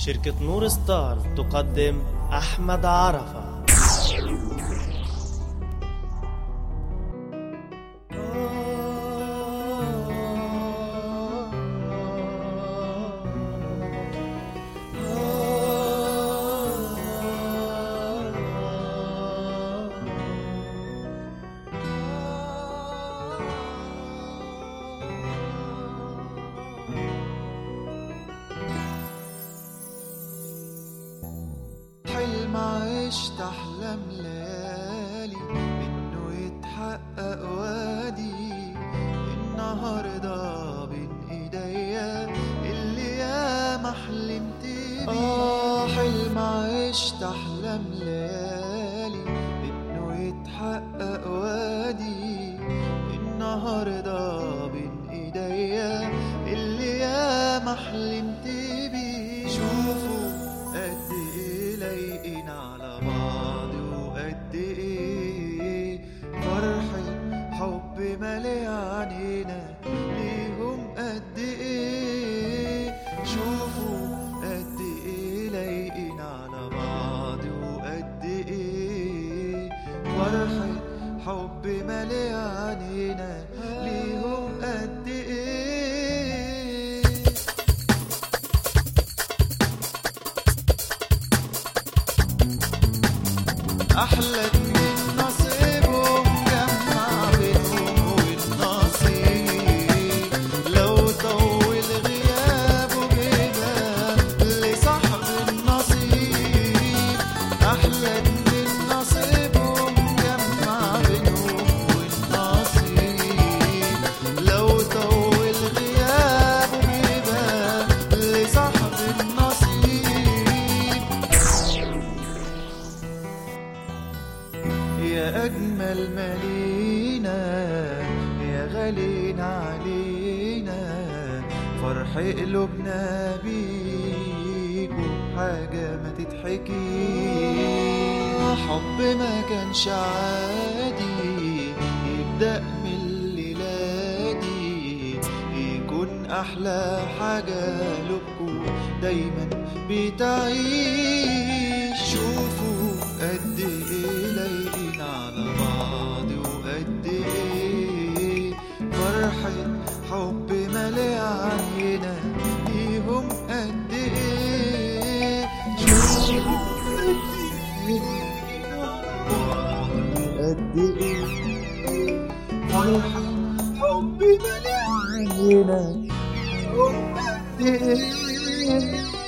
شركة نور ستار تقدم أحمد عرفة. حلم عشت أحلام ليالي إنه يتحقق وادي النهاردة بين إيديا اللي ياما حلمت بيه. حلم عشت أحلام ليالي إنه يتحقق وادي النهاردة بين إيديا اللي ياما حلمت بيه. شوفوا قد إيه لايقين على بعض وقد إيه فرحة حب مالي عنينا ليهم قد إيه. شوفوا قد إيه لايقين على بعض وقد إيه فرحة حب مالي عنينا ليهم قد إيه. أحلى اتنين نصيبهم جمع بينهم والنصيب لو طول غيابه بيبقى لصاحب النصيب. أحلى اتنين نصيبهم جمع بينهم والنصيب لو طول غيابه بيبقى لصاحب النصيب. يا أجمل مالينا يا غالينا علينا فرح قلوبنا بيكو حاجة ما تتحكي. حب ما كانش عادي يبدأ من الليلة دي يكون أحلى حاجة لبكو دايما بتعيش. شوفوا قد إيه لايقين على بعض وقد إيه فرحة حب مالي علينا ليهم قد إيه. شوفوا قد إيه فرحة حب مالي علينا ليهم قد إيه.